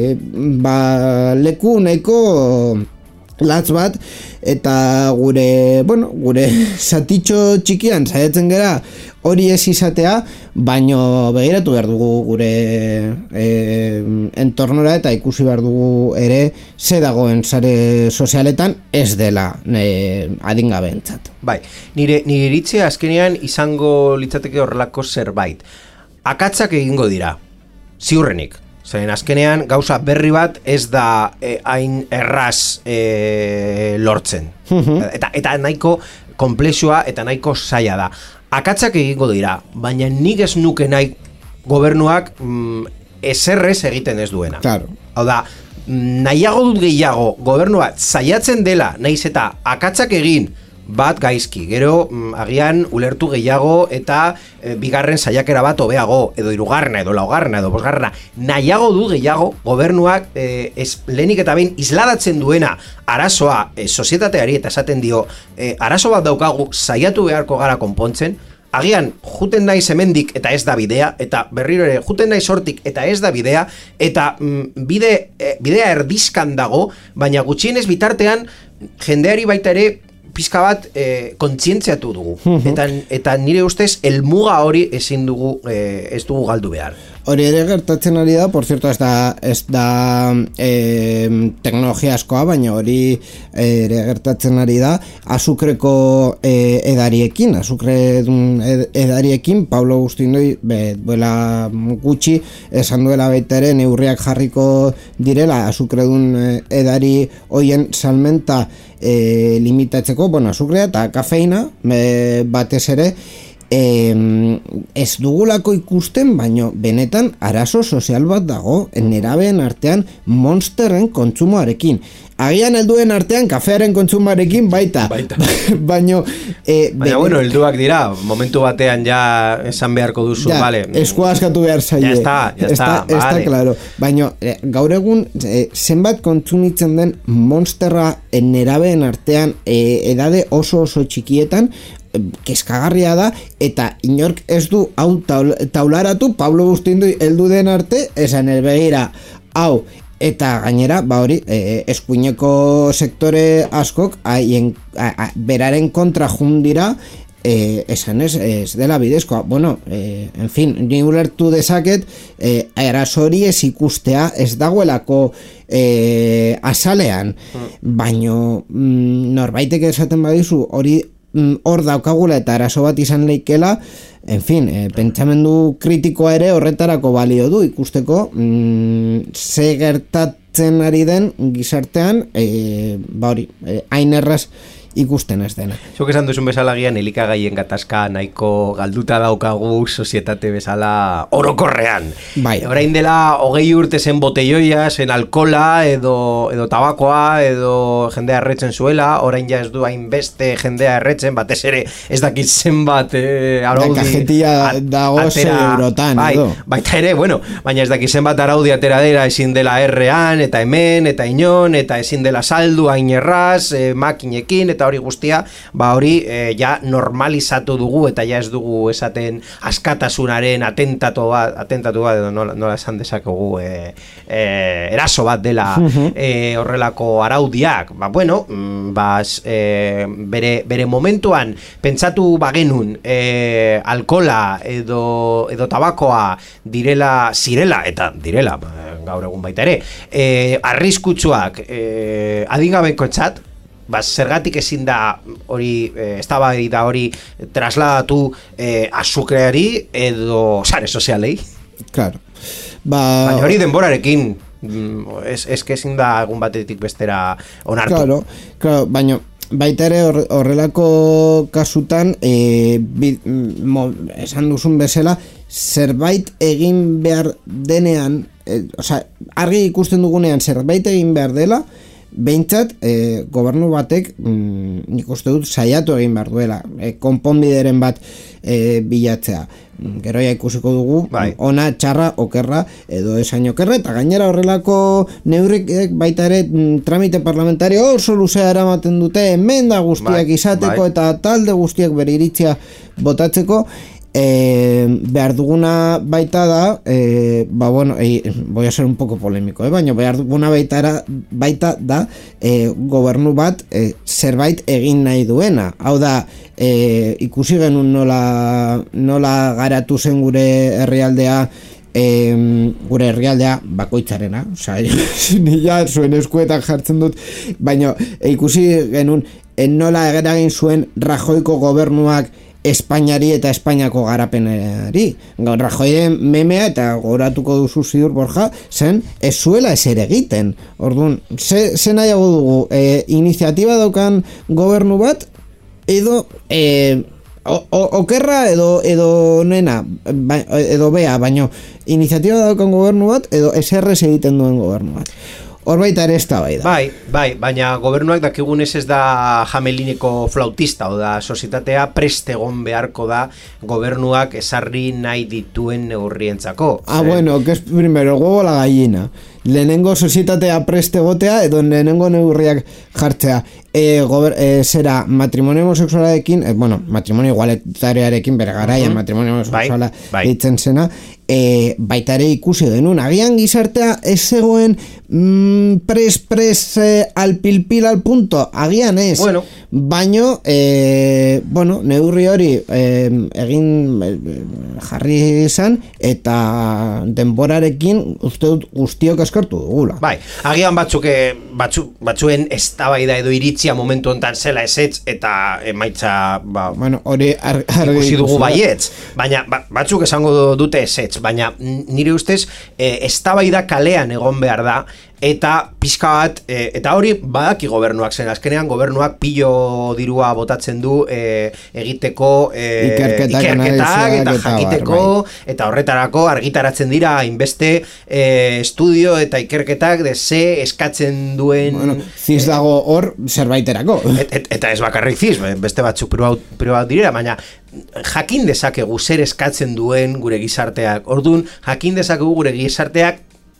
leku nahiko latz bat, eta gure zatitxo txikian saiatzen gera hori ez izatea, baino begiratu behar dugu gure entornora, eta ikusi behar dugu ere ze dagoen sare sozialetan ez dela adingabeentzat. Bai, nire iritzia azkenean izango litzateke horrelako zerbait. Akatsak egingo dira, ziurrenik. Zeren azkenean gauza berri bat ez da hain erraz lortzen. Eta nahiko konplexua eta nahiko zaila da. Akatsak egingo dira, baina nik ez nuke nahi gobernuak eserrez egiten ez duena. Claro. Hau da, nahiago dut gehiago gobernua saiatzen dela, nahiz eta akatsak egin bat gaizki, gero agian ulertu gehiago eta bigarren saiakera bat hobeago, edo hirugarrena, edo laugarrena, edo bosgarrena, nahiago du gehiago gobernuak lehenik eta behin isladatzen duena arazoa sozietateari, eta esaten dio arazo bat daukagu saiatu beharko gara konpontzen, agian juten naiz hemendik eta ez da bidea, eta berriro ere juten naiz hortik eta ez da bidea, eta bidea erdizkan dago, baina gutxienez bitartean jendeari baita ere pizka bat kontzientziatu dugu. Eta nire ustez helmuga hori ez dugu galdu behar. Hori ere gertatzen ari da, por cierto, ez da teknologia askoa, baina hori ere gertatzen ari da azukreko edariekin, Pablo Agustindoi duela gutxi esan duela baita ere neurriak jarriko direla azukredun edari hoien salmenta limitatzeko, azukrea eta kafeina batez ere, ez dugulako ikusten, baino benetan arazo sozial bat dago nerabeen artean monsterren kontsumoarekin. Agian helduen artean kafearen kontsumoarekin baita. Baina bueno, helduak dira, momentu batean ja esan beharko duzu, vale. Eskua askatu behar zaie. Ya está, vale. Claro. Baina gaur egun zenbat kontsumitzen den monsterra nerabeen artean edade oso txikietan, kezkagarria da, eta inork ez du hau taularatu Pablo Agustindoi heldu den arte, esan begira hau, eta gainera hori eskuineko sektore askok beraren kontra jundira, esan ez dela bidezkoa. En fin, ni ulertu dezaket arazo hori ez ikustea ez dagoelako azalean, baino norbaitek esaten badizu hori hor daukagula eta arazo bat izan leikela, en fin, pentsamendu kritikoa ere horretarako balio du ikusteko ze gertatzen ari den gizartean, hori, hain erraz ikusten ez dena. Zuk esan duzun bezala gian elikagaien gatazka nahiko galduta daukagu sozietate bezala orokorrean. Bai. Orain dela 20 urte zen botelloia, zen alkola edo tabakoa edo jendea erretzen zuela, orain ja ez du hainbeste jendea erretzen, batez ere ez dakit zenbat araudi kajetia dago 6 eurotan edo. Baita ere, bueno, baina ez dakit zenbat araudi atera dira ezin dela errean eta hemen eta inon eta ezin dela saldu hain erraz, makinekin eta hori guztia, hori ja normalizatu dugu eta ja ez dugu esaten askatasunaren atentatu bat edo nola esan dezakegu eraso bat dela horrelako araudiak. Bere momentuan pentsatu bagenun alkola edo tabakoa zirela eta direla gaur egun baita ere arriskutsuak adingabekoentzat, zergatik ezin da hori eztabaida hori trasladatu azukreari edo sare sozialei. Claro. Baina hori denborarekin ezin da egun batetik bestera onartu. Claro, baina baita ere horrelako kasutan esan duzun bezala zerbait egin behar denean, argi ikusten dugunean zerbait egin behar dela, behintzat gobernu batek nik uste dut saiatu egin behar duela konponbideren bat bilatzea. Gero ja ikusiko dugu ona, txarra, okerra edo esain okerra, eta gainera horrelako neurrik baita ere tramite parlamentario oso luzea eramaten dute emenda guztiak izateko eta talde guztiak bere iritzia botatzeko. Behar duguna baita da voy a ser un poco polémico, baina behar duguna baita da gobernu bat zerbait egin nahi duena. Hau da, ikusi genuen nola garatu zen gure herrialdea bakoitzarena, ni ja zuen eskuetan jartzen dut, baina ikusi genuen nola eragin zuen Rajoyko gobernuak Espainiari eta Espainiako garapenari. Rajoyren memea, eta goratuko duzu ziur Borja, zen ez zuela ezer egiten. Orduan, ze nahiago dugu, iniziatiba daukan gobernu bat, edo okerra edo nena, edo bea, baino iniziatiba daukan gobernu bat, edo eserrez egiten duen gobernu bat. Hor baita ere ez da bai da. Bai, baina gobernuak dakigunez ez da jamelineko flautista, o da, sozietatea prest egon beharko da gobernuak esarri nahi dituen neurrientzako. Bueno, que es primero el huevo la gallina. Lehenengo sozietatea prest egotea edo lehenengo neurriak jartzea. Zera matrimonio homosexualarekin, matrimonio igualitariarekin bere garaian matrimonio homosexuala ditzen zena, baita ere ikusi genuen, agian gizartea ez zegoen pres al pilpil al punto, agian ez, baino neurri hori egin jarri izan eta denborarekin uste dut guztiok eskartu dugula. Agian batzuen eztabaida edo iritzia momentu hontan zela ezetz eta emaitza hori ikusi dugu baietz, baina batzuk esango dute ezetz, baina nire ustez eztabaida kalean egon behar da eta pizka bat, eta hori badaki gobernuak zen, azkenean gobernuak pilo dirua botatzen du egiteko ikerketak eta jakiteko eta horretarako argitaratzen dira hainbeste estudio eta ikerketak ze eskatzen duen ziz dago hor zerbaiterako eta ez bakarrik ziz, beste batzuk pribat direra, baina jakin dezakegu zer eskatzen duen gure gizarteak, orduan jakin dezakegu gure gizarteak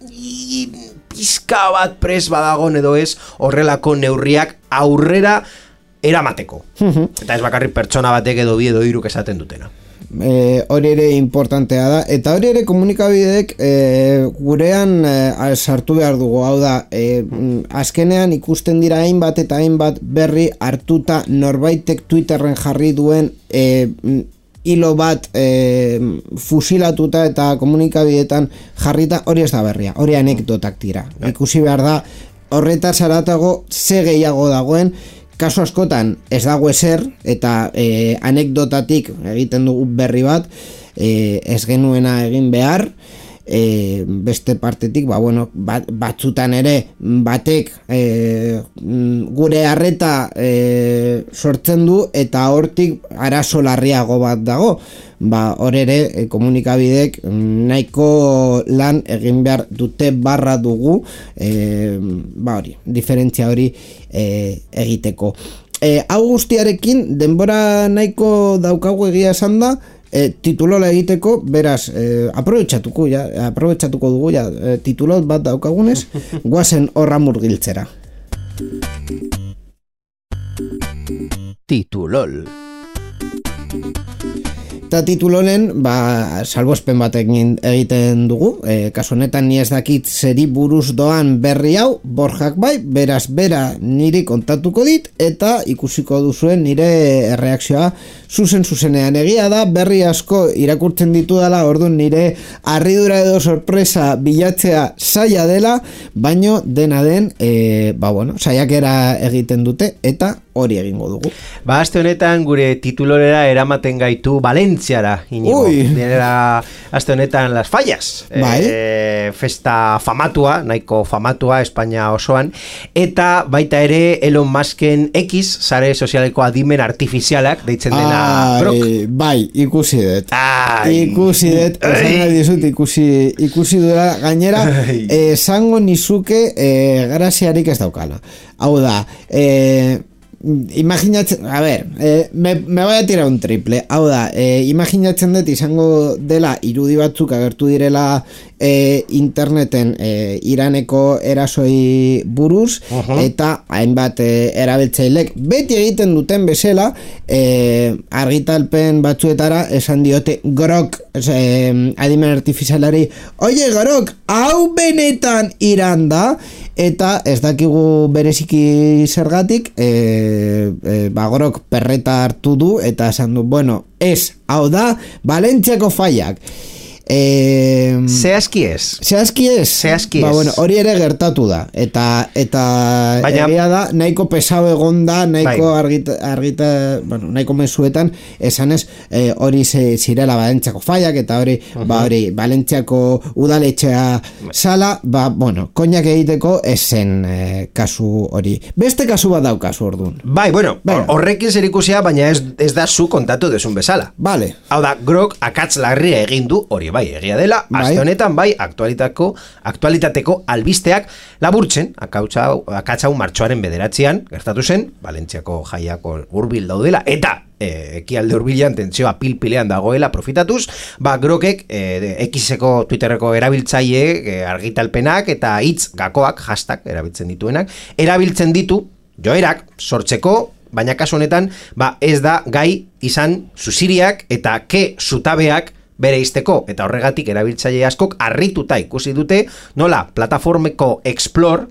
pizka bat pres badagon edo ez horrelako neurriak aurrera eramateko. Eta ez bakarrik pertsona batek edo bi edo hiruk esaten dutena. Hori ere importantea da, eta hori ere komunikabideek gurean sartu behar dugu, hau da, azkenean ikusten dira hainbat eta hainbat berri hartuta norbaitek Twitterren jarri duen hilo bat fusilatuta eta komunikabideetan jarrita, hori ez da berria, hori anekdotak dira. Ikusi behar da, horretaz haratago ze gehiago dagoen, kasu askotan ez dago ezer, eta anekdotatik egiten dugu berri bat, ez genuena egin behar, beste partetik, batzutan ere batek gure arreta sortzen du eta hortik arazo larriago bat dago. Hor ere komunikabidek nahiko lan egin behar dute barra dugu diferentzia hori egiteko. Hau guztiarekin denbora nahiko daukagu egia esan da titulola egiteko, beraz aprobetxatuko dugu titulot bat daukagunez, guazen horra murgiltzera. Titulol. Eta titulonen, salbospen bat egiten dugu. Kasu honetan ni ez dakit zeri buruz doan berri hau, Borjak bai, beraz bera niri kontatuko dit, eta ikusiko duzuen nire erreakzioa zuzenean. Egia da, berri asko irakurtzen ditu dela, orduan nire harridura edo sorpresa bilatzea zaila dela, baino dena den, saiakera egiten dute, eta hori egingo dugu. Aste honetan gure titulorera eramaten gaitu Valentziara, Inigo. Dienera aste honetan Las Fallas. Festa famatua, nahiko famatua Espainia osoan, eta baita ere Elon Musken X, sare sozialeko adimen artifizialak deitzen dena Grok. Bai, ikusi dut. Ikusi dura gainera, esango nizuke graziarik ez daukala. Hau da, imaginatzen, me voy a tirar un triple. Hau da, imaginatzen dut izango dela irudi batzuk agertu direla interneten Iraneko erasoi buruz, eta hainbat erabiltzailek beti egiten duten bezala argitalpen batzuetara esan diote Grok, adimen artifizialari, oie Grok, hau benetan Iran da, eta ez dakigu bereziki zergatik, Grok perreta hartu du eta esan du, hau da Valentziako faiak. Zehazki ez. Hori ere gertatu da, eta egia da, nahiko pesau egon da, nahiko nahiko mezuetan esanez hori zirela Valentziako faiak, eta hori Valentziako udaletxea sala, koinak egiteko esen kasu hori. Beste kasu bat daukazu orduan. Horrekin zer ikusia, baina ez da zu kontatu desun bezala. Hau da, Grok akatz larria egin du hori egia dela, aste honetan aktualitateko albisteak laburtzen, akatzau martxoaren 9 gertatu zen, Valentziako jaiako hurbil daudela, eta ekialde hurbilean tentsioa pilpilean dagoela profitatuz, Grokek Xeko Twitterreko erabiltzaile argitalpenak eta hitz gakoak, hashtag erabiltzen dituenak, erabiltzen ditu joerak sortzeko, baina kasu honetan ez da gai izan zuziriak eta zutabeak bere izteko, eta horregatik erabiltzaile askok harrituta ikusi dute nola plataformeko Explore,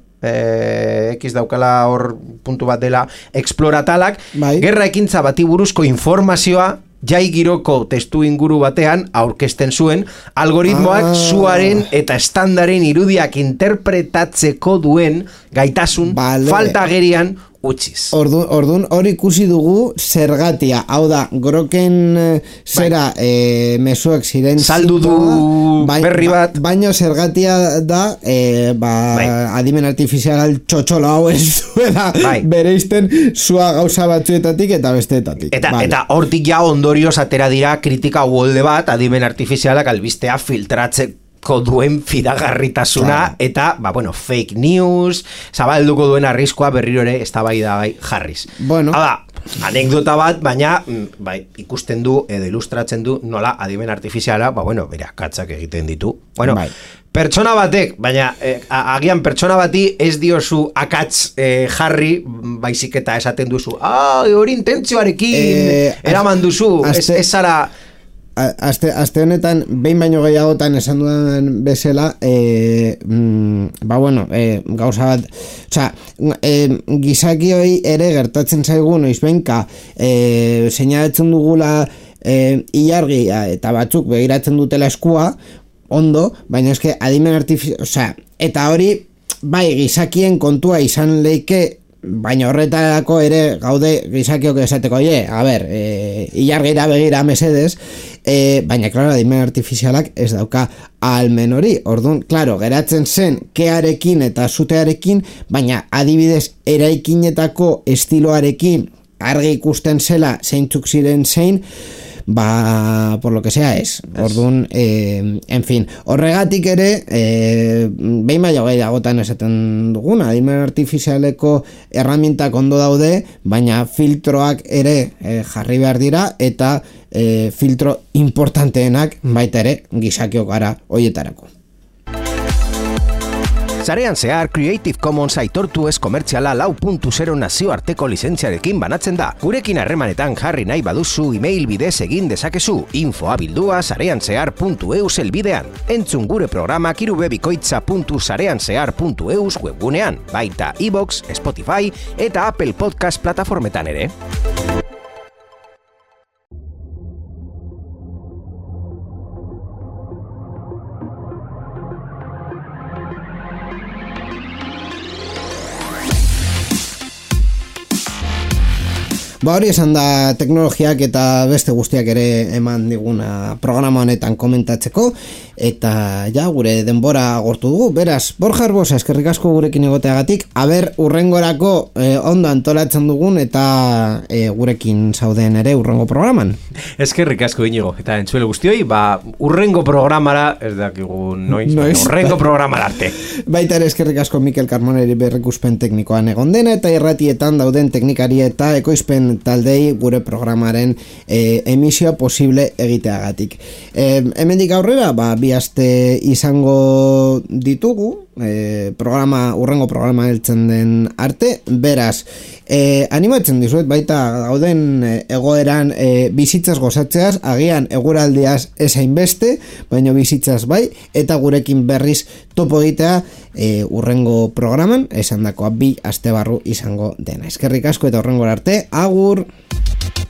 X daukala hor puntu bat dela Explore atalak, gerra ekintza bati buruzko informazioa jai giroko testu inguru batean aurkezten zuen, algoritmoak zuaren eta estandaren irudiak interpretatzeko duen gaitasun falta agerian utziz. Orduan hori ikusi dugu zergatia, hau da, Groken zera mezuak ziren saldu du berri bat, baino zergatia da adimen artifizial txotxola hau ez duela bereizten zua gauza batzuetatik eta besteetatik. Eta hortik ja ondorioz atera dira kritika uolde bat adimen artifizialak albistea filtratzeko duen fidagarritasuna eta, fake news, zabalduko duen arriskoa berriro ere eztabaida jarriz. Hala, anekdota bat, baina ikusten du edo ilustratzen du nola adimen artifiziala, bere akatzak egiten ditu. Pertsona batek, baina agian pertsona bati ez diozu akatz jarri, baizik eta esaten duzu, hori intentzioarekin eraman duzu, ez zara... Aste honetan, behin baino gehiagotan esan dudan bezala, gauza bat, gizakioi ere gertatzen zaigu noizbenka, seinalatzen dugula ilargia eta batzuk begiratzen dutela eskua, ondo, baina eske adimen artifizial, eta hori, gizakien kontua izan leike, baina horretarako ere gaude gizakiok esateko, ilargira begira mesedez, baina, klaro, adimen artifizialak ez dauka ahalmen hori. Orduan, klaro, geratzen zen kearekin eta zutearekin, baina adibidez eraikinetako estiloarekin argi ikusten zela zeintzuk ziren zein, por lo que sea ez. Orduan, en fin, horregatik ere, behin baino gehiagotan esaten duguna, adimen artifizialeko erramintak ondo daude, baina filtroak ere jarri behar dira, eta filtro importanteenak baita ere gizakiok gara hoietarako. Sarean zehar Creative Commons aitortu ez komertziala 4.0 nazioarteko lizentziarekin banatzen da. Gurekin harremanetan jarri nahi baduzu email bidez egin dezakezu info@sareanzehar.eu helbidean. Entzun gure programak irubebikoitza.sareanzehar.eus webgunean, baita iVoox, Spotify eta Apple Podcast plataformetan ere. Hori esan da teknologiak eta beste guztiak ere eman diguna programa honetan komentatzeko, eta ja, gure denbora agortu dugu. Beraz, Borja Arbosa, eskerrik asko gurekin egoteagatik, aber urrengorako ondo antolatzen dugun eta gurekin zauden ere urrengo programan. Eskerrik asko Inigo, eta entzuele guztioi, urrengo programara, ez dakigu noiz. Urrengo programara arte. Baita ere eskerrik asko Mikel Carmoneri berrikuspen teknikoan egon dena, eta irratietan dauden teknikari eta ekoizpen taldei gure programaren emisioa posible egiteagatik. Hemendik aurrera, bi aste izango ditugu, urrengo programa heltzen den arte, beraz, animatzen dizuet baita gauden egoeran bizitzaz gozatzeaz, agian eguraldiaz ezain beste, baina bizitzaz bai, eta gurekin berriz topo egitea urrengo programan, esandakoa 2 aste barru izango dena. Eskerrik asko eta urrengora arte, agur!